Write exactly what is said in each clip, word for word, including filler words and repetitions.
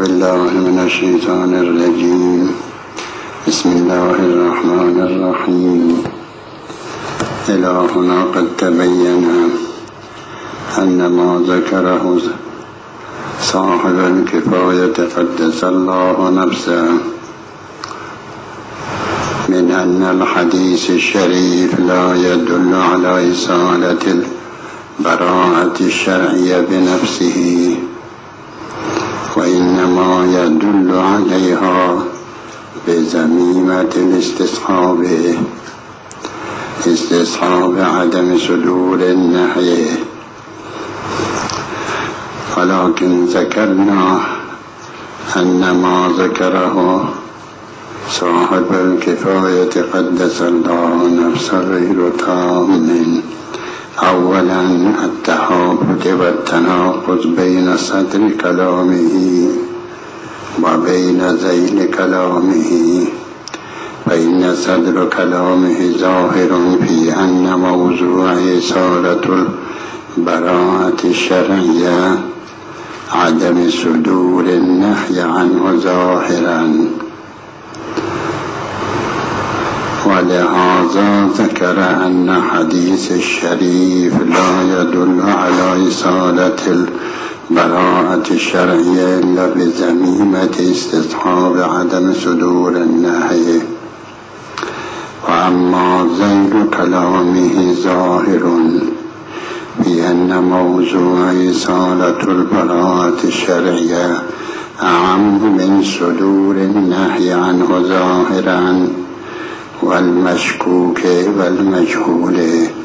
بالله من الشيطان الرجيم. بسم الله الرحمن الرحيم. إلهنا قد تبين أن ما ذكره صاحب الكفاية قدس الله نفسه من أن الحديث الشريف لا يدل على إصالة البراءة الشرعية بنفسه، وإنما يدل عليها بزميمة الاستصحاب استصحاب عدم صدور النهي. ولكن ذكرنا أن ما ذكره صاحب الكفاية قدس الله نفسه غير تام. أولا التحافظ والتناقض بين صدر كلامه وبين ذيل كلامه، فإن صدر كلامه ظاهر في أن موضوع إصالة البراءة الشرعية عدم صدور النهي عنه ظاهرا، ولهذا ذكر أن حديث الشريف لا يدل على إصالة البراءة الشرعية إلا بزميمة استصحاب عدم صدور النهي. وأما ذيل كلامه ظاهر في أن موضوع إصالة البراءة الشرعية أعم من صدور النهي عنه ظاهرا والمشكوك والمجهول.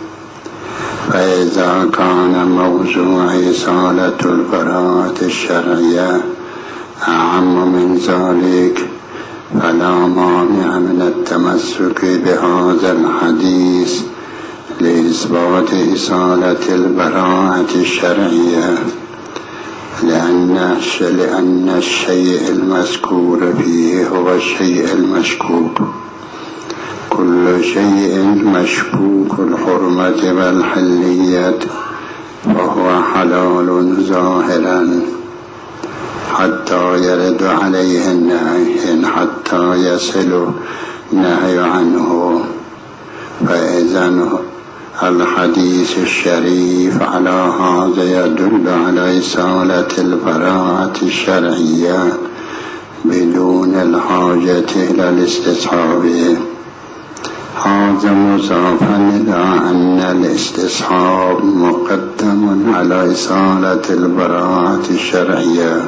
فإذا كان موضوع إصالة البراءة الشرعية أعم من ذلك فلا مانع من التمسك بهذا الحديث لإثبات إصالة البراءة الشرعية، لأن لأن الشيء المذكور فيه هو الشيء المشكوك. كل شيء مشكوك الحرمة والحلية فهو حلال ظاهرا حتى يرد عليه النهي، حتى يصل النهي عنه. فإذا الحديث الشريف على هذا يدل على إصالة البراءة الشرعية بدون الحاجة إلى الاستصحاب. هذا مضافا إلى أن الاستصحاب مقدم على إصالة البراءة الشرعية،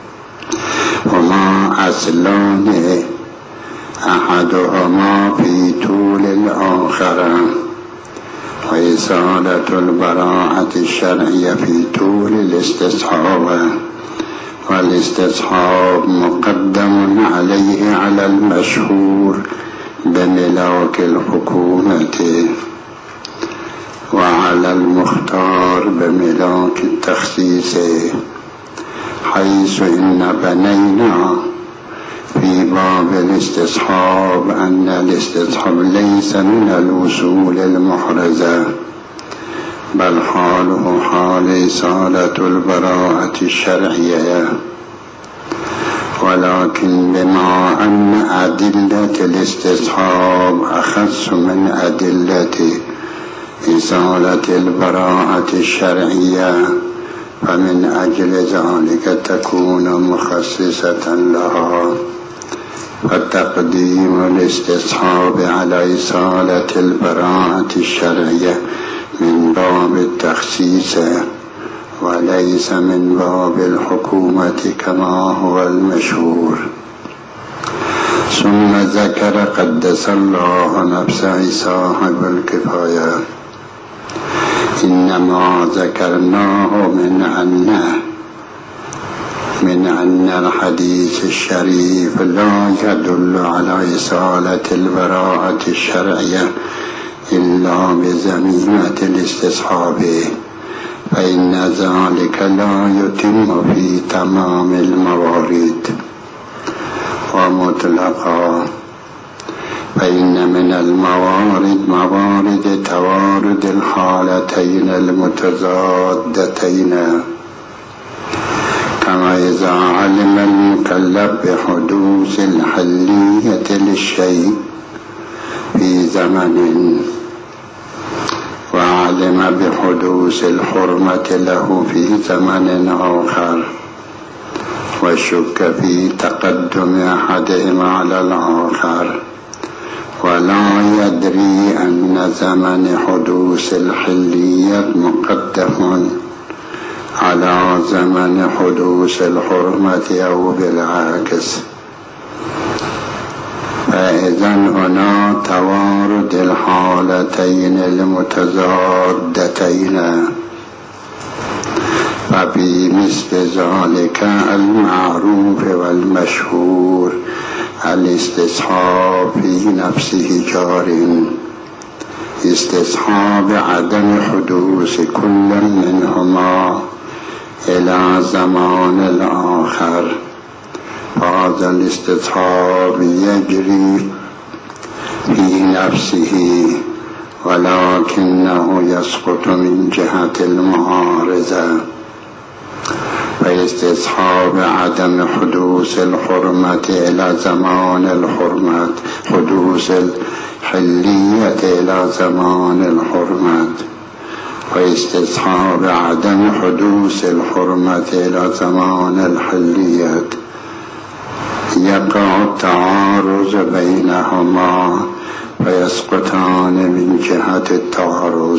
هما أصلان أحدهما في طول الآخر، وإصالة البراءة الشرعية في طول الاستصحاب، والاستصحاب مقدم عليه على المشهور بملاك الحكومة، وعلى المختار بملاك التخصيص، حيث إن بنينا في باب الاستصحاب أن الاستصحاب ليس من الوصول المحرزة، بل حاله حال إصالة البراءة الشرعية. ولكن بما أن أدلة الاستصحاب أخص من أدلة إصالة البراءة الشرعية، فمن أجل ذلك تكون مخصصة لها، فتقديم الاستصحاب على إصالة البراءة الشرعية من باب التخصيص وليس من باب الحكومة كما هو المشهور. ثم ذكر قدس الله نفسه صاحب الكفاية إنما ذكرناه من أن من أن الحديث الشريف لا يدل على إصالة البراءة الشرعية إلا بزميمة الاستصحاب، فإن ذلك لا يتم في تمام الموارد ومطلقا، فإن من الموارد موارد توارد الحالتين المتضادتين، كما إذا علم المكلف بحدوث الحلية للشيء في زمن وعلم بحدوث الحرمة له في زمن آخر وشك في تقدم أحدهما على الآخر ولا يدري أن زمن حدوث الحلية مقدم على زمن حدوث الحرمة أو بالعكس، فإذا هنا توارد الحالتين المتضادتين، ففي مثل ذلك المعروف والمشهور الاستصحاب في نفسه جار، استصحاب عدم حدوث كل منهما إلى زمان الآخر، هذا الاستصحاب يجري في نفسه ولكنه يسقط من جهة المعارضة، فاستصحاب عدم حدوث الحرمة إلى زمان الحرمة، حدوث الحلية إلى زمان الحرمة، واستصحاب عدم حدوث الحرمة إلى زمان الحلية، يقع التعارض بينهما فيسقطان من جهة التعارض.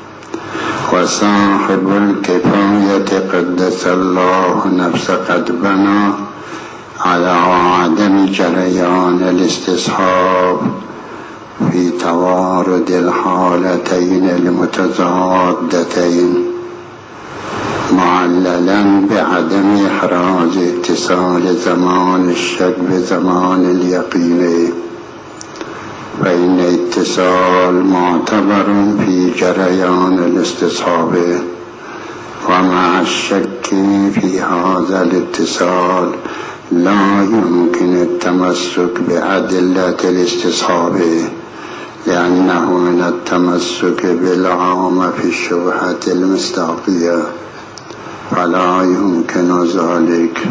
وصاحب الكفاية قدس الله نفسه قد بنى على عدم جريان الاستصحاب في توارد الحالتين المتضادتين، معللا بعدم إحراز اتصال زمان الشك بزمان اليقين، فإن اتصال معتبر في جريان الاستصحاب، ومع الشك في هذا الاتصال لا يمكن التمسك بأدلة الاستصحاب، لأنه من التمسك بالعام في الشبهة المصداقية، فلا يمكن ذلك.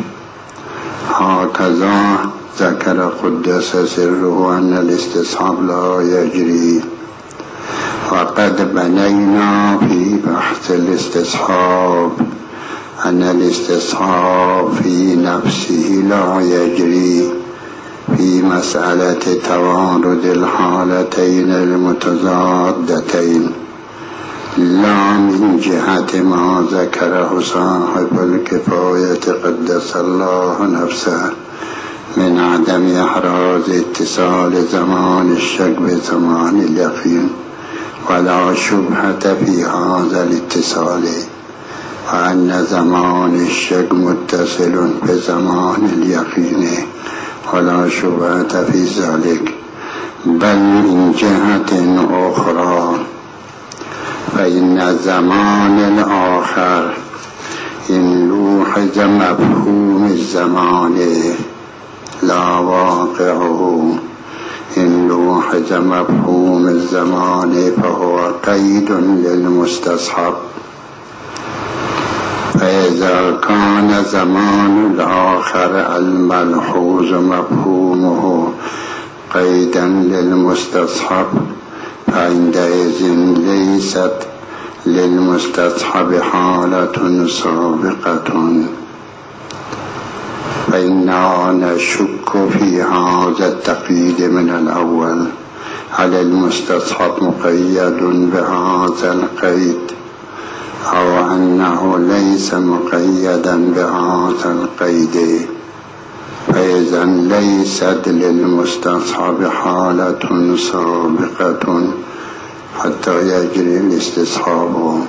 هكذا ذكر قدس سره أن الاستصحاب لا يجري، وقد بنينا في بحث الاستصحاب أن الاستصحاب في نفسه لا يجري في مسألة توارد الحالتين المتضادتين، لا من جهة ما ذكره صاحب الكفاية قدس الله نفسه من عدم إحراز اتصال زمان الشك بزمان اليقين، ولا شبهة في هذا الاتصال، وأن زمان الشك متصل بزمان اليقين ولا شبهة في ذلك، بل من جهة أخرى، فإن زمان الآخر إن لوحظ مفهوم الزمان لا واقعه، إن لوحظ مفهوم الزمان فهو قيد للمستصحب، فإذا كان زمان الآخر الملحوظ مفهومه قيدا للمستصحب، فعندئذ ليست للمستصحب حالة سابقة، فإننا نشك في هذا التقييد من الأول، هل المستصحب مقيد بهذا القيد أو أنه ليس مقيدا بهذا القيد، فإذا ليست للمستصحب حالة سابقة حتى يجري الاستصحاب.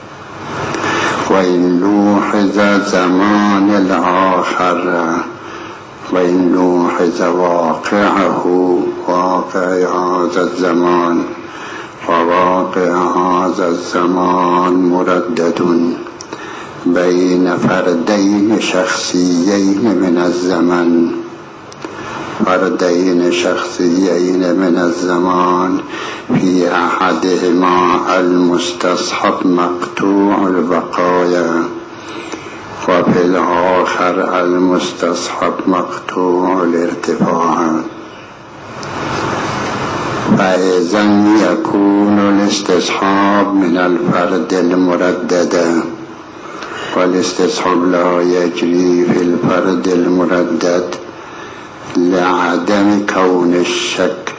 وإن لوحظ زمان الآخر، وإن لوحظ واقعه، واقع هذا الزمان، وواقع هذا الزمان مردد بين فردين شخصيين من الزمن، فردين شخصيين من الزمان، في أحدهما المستصحب مقطوع البقايا وفي الآخر المستصحب مقطوع الارتفاع. فإذا يكون الاستصحاب من الفرد المردد، والاستصحاب لا يجري في الفرد المردد لعدم كون الشك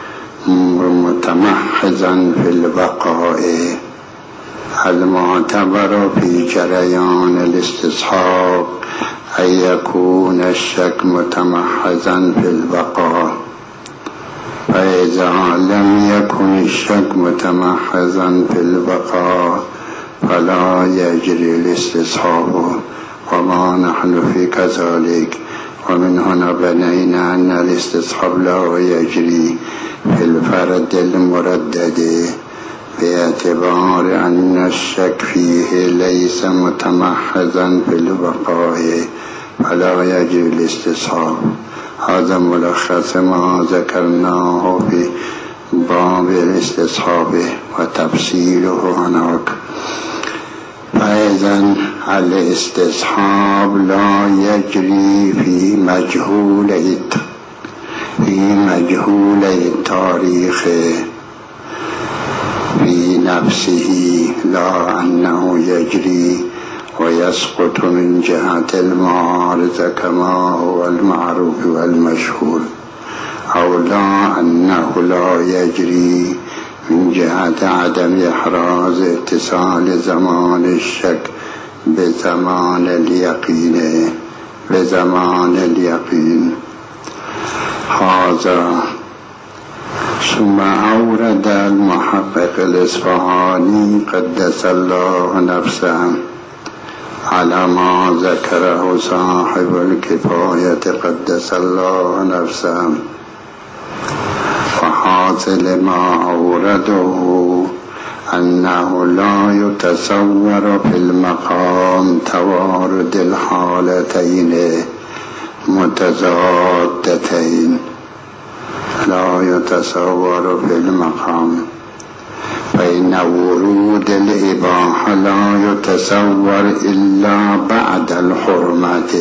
متمحضا في البقاء. المعتبر في جريان الاستصحاب أن يكون الشك متمحضا في البقاء، فإذا لم يكن الشك متمحضا في البقاء فلا يجري الاستصحاب، وما نحن في كذلك. ومن هنا بنينا أن الاستصحاب لا يجري في الفرد المردد باعتبار أن الشك فيه ليس متمحضا في البقاء فلا يجري الاستصحاب. هذا ملخص ما ذكرناه في باب الاستصحاب وتفصيله هناك. فإذا الاستصحاب لا يجري في مجهول في مجهول التاريخ في نفسه، لا أنه يجري ويسقط من جهة المعارضة كما هو المعروف والمشهور، أو لا أنه لا يجري من جهة عدم إحراز اتصال زمان الشك بزمان اليقين بزمان اليقين. هذا ثم أورد المحقق الإصفهاني قدس الله نفسه على ما ذكره صاحب الكفاية قدس الله نفسه. وحاصل ما أورده أنه لا يتصور في المقام توارد الحالتين متضادتين، لا يتصور في المقام، فإن ورود الإباحة لا يتصور إلا بعد الحرمة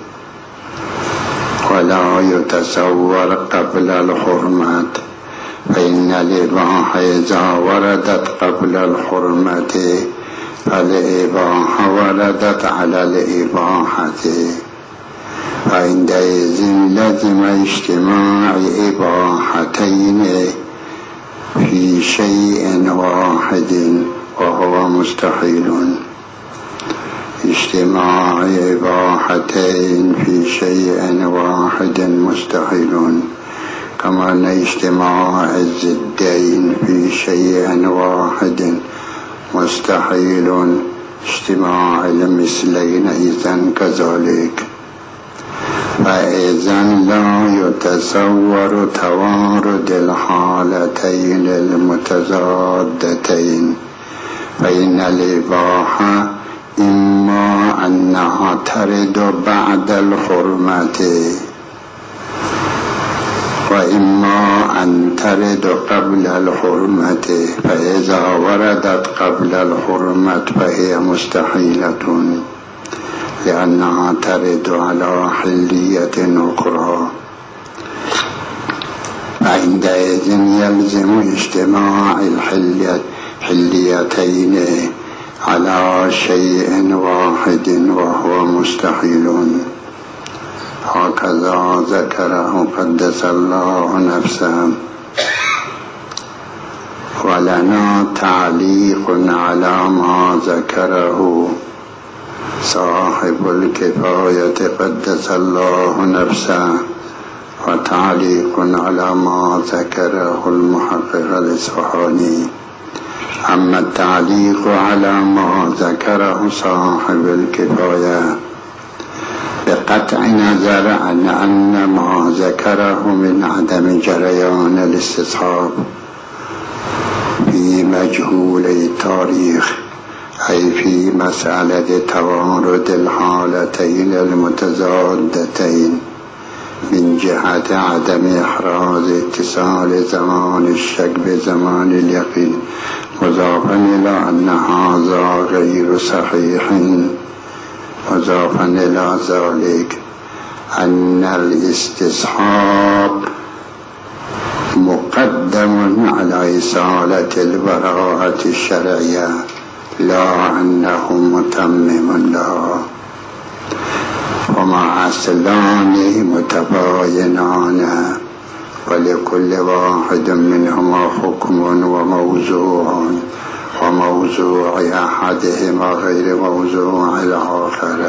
ولا يتصور قبل الحرمة، فإن الإباحة إذا وردت قبل الحرمة فالإباحة وردت على الإباحة، فعندئذ لزم اجتماع إباحتين في شيء واحد وهو مستحيل. اجتماع إباحتين في شيء واحد مستحيل، كما أن اجتماع الضدين في شيء واحد مستحيل، اجتماع المثلين إذن كذلك. فإذا لا يتصور توارد الحالتين المتضادتين، فإن الإباحة إما أنها ترد بعد الحرمة وإما أن ترد قبل الحرمة، فإذا وردت قبل الحرمة فهي مستحيلة لأنها ترد على حلية أخرى، فعندئذ يلزم اجتماع الحليتين على شيء واحد وهو مستحيل. هكذا ذكره قدس الله نفسه. ولنا تعليق على ما ذكره صاحب الكفاية قدس الله نفسه، وتعليق على ما ذكره المحقق الإصفهاني. أما التعليق على ما ذكره صاحب الكفاية بقطع نظر عن أن ما ذكره من عدم جريان الاستصحاب في مجهول التاريخ، أي في مسألة توارد الحالتين المتضادتين من جهة عدم إحراز اتصال زمان الشك بزمان اليقين، مضافا إلى أن هذا غير صحيح مضافا إلى ذلك أن الاستصحاب مقدم على إصالة البراءة الشرعية، لا أنه متمم لها، ومع أصلان متباينان ولكل واحد منهما حكم وموضوع، وموضوع أحدهما غير موضوع الآخر،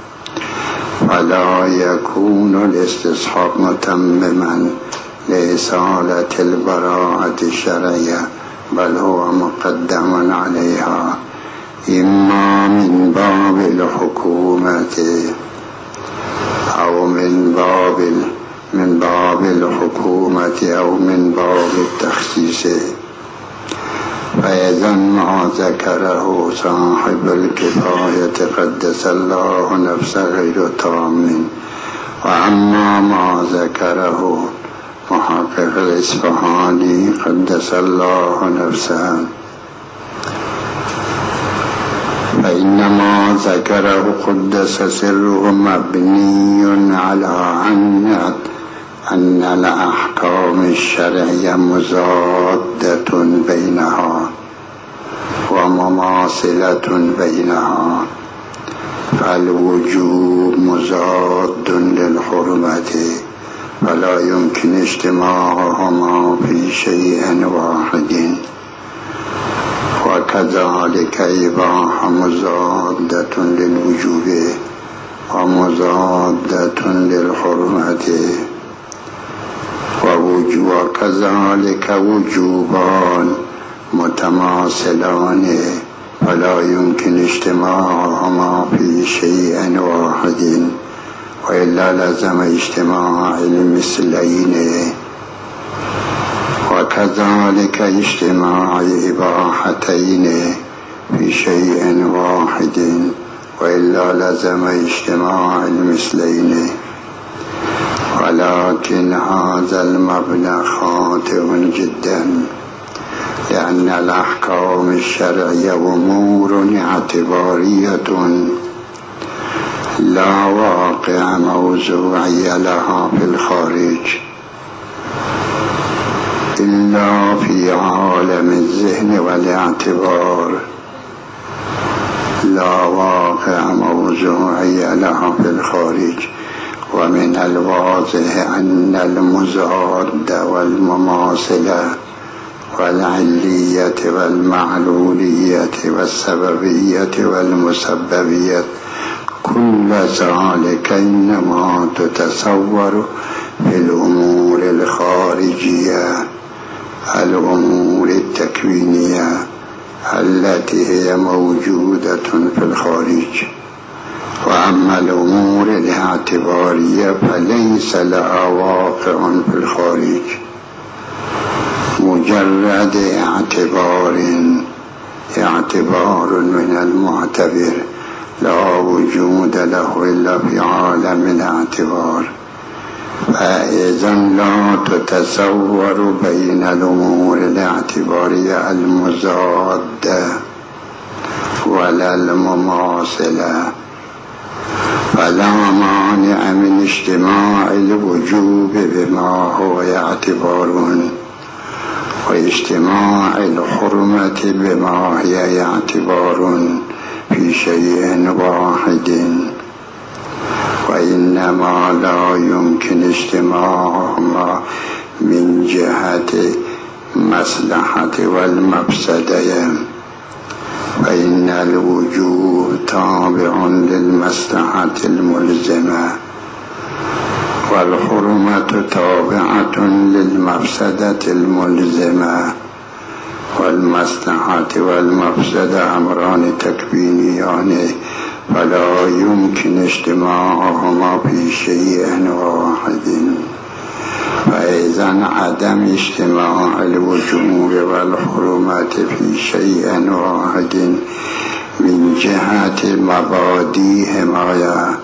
فلا يكون الاستصحاب متمما لإصالة البراءة الشرعية، بل هو مقدم عليها إما من باب الحكومة أو من باب من باب الحكومة أو من باب التخصيص. فإذا ما ذكره صاحب الكفاية قدس الله نفسه غير تام، وأما ما ذكره محقق الإصفهاني قدس الله نفسه فإنما ذكره قدس سره مبني على أن أن الأحكام الشرعية مزادة بينها ومماثلة بينها، فالوجوب مزاد للحرمة، فلا يمكن اجتماعهما في شيء واحد، وكذلك إباحة مزادة للوجوب ومزادة للحرمة، وكذلك وجوبان متماثلان فلا يمكن اجتماعهما في شيء واحد، وإلا لزم اجتماع المثلين، وكذلك اجتماع إباحتين في شيء واحد، وإلا لزم اجتماع المثلين. ولكن هذا المبنى خاطئ جدا، لأن الأحكام الشرعية أمور اعتبارية لا واقع موضوعي لها في الخارج إلا في عالم الذهن والاعتبار، لا واقع موضوعي لها في الخارج. ومن الواضح أن المزاد والمماثلة والعلية والمعلولية والسببية والمسببية كل ذلك إنما تتصور في الأمور الخارجية، الأمور التكوينية التي هي موجودة في الخارج. وأما الأمور الاعتبارية فليس لها واقع في الخارج، مجرد اعتبار اعتبار من المعتبر لا وجود له إلا في عالم الاعتبار. فإذا لا تتصور بين الأمور الاعتبارية المزادة ولا المماثلة، فلا مانع من اجتماع الوجوب بما هو اعتبار، واجتماع الحرمة بما هي اعتبار في شيء واحد، وإنما لا يمكن اجتماعهما من جهة مصلحة والمفسدة، فإن الوجوب تابع للمصلحة الملزمة، والحرمة تابعة للمفسدة الملزمة، والمصلحة والمفسدة أمران تكوينيان فلا يمكن اجتماعهما في شيء واحد. فإذا عدم اجتماع الوجوب والحرمة في شيء واحد من جهة مبادئهما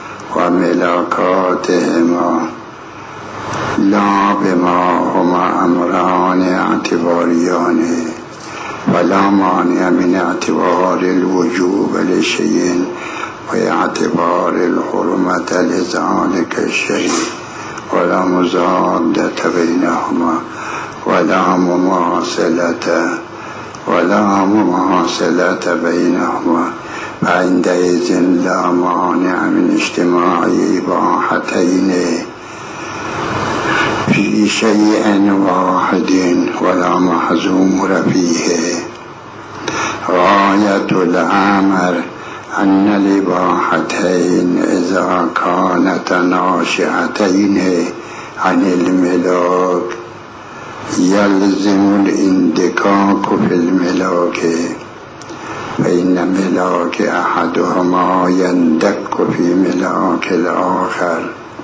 وملاكاتهما لا بما هما أمران اعتباريان، فلا مانع من اعتبار الوجوب لشيء واعتبار الحرمة لذلك الشيء ولا مزادة بينهما ولا مماثلة ولا مماثلة بينهما، فعندئذ لا مانع من اجتماع إباحتين في شيء واحد ولا محظور فيه. غاية الأمر أن الإباحتين إذا كانتا ناشئتين عن الملاك يلزم الاندكاك في الملاك، فإن ملاك أحدهما يندك في ملاك الآخر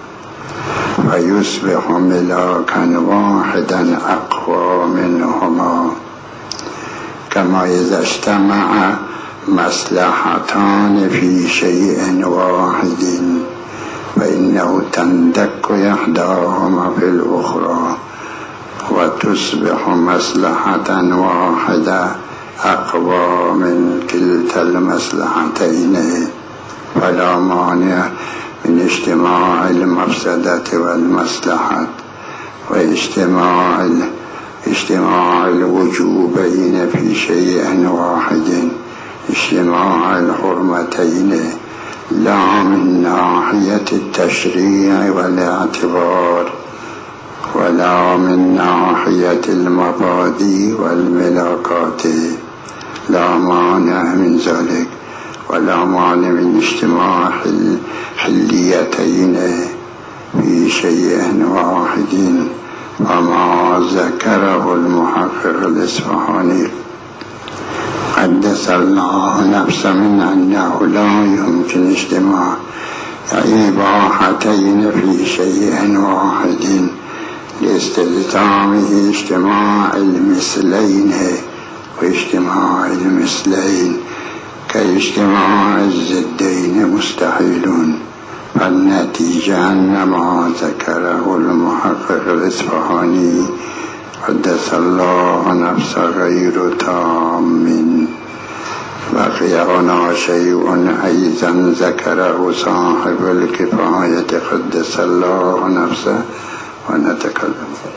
فيصبح ملاكا واحدا أقوى منهما، كما إذا اجتمع مصلحتان في شيء واحد فإنه تندك إحداهما في الأخرى وتصبح مصلحة واحدة أقوى من كلتا المصلحتين، فلا مانع من اجتماع المفسدة والمصلحة واجتماع اجتماع الوجوبين في شيء واحد، اجتماع الحرمتين لا من ناحية التشريع والاعتبار ولا من ناحية المبادئ والملاكات، لا مانع من ذلك، ولا مانع من اجتماع حليتين في شيء واحد، وما ذكره المحقق الإصفهاني قدس الله نفسه من أنه لا يمكن اجتماع إباحتين في شيء واحد لاستلزامه اجتماع المثلين، واجتماع المثلين كاجتماع الزدين مستحيل، فالنتيجة أن ما ذكره المحقق الإصفهاني قدس الله نفسه غير تام. بقي هنا شيء أيضا ذكره صاحب الكفاية قدس الله نفسه ونتكلم.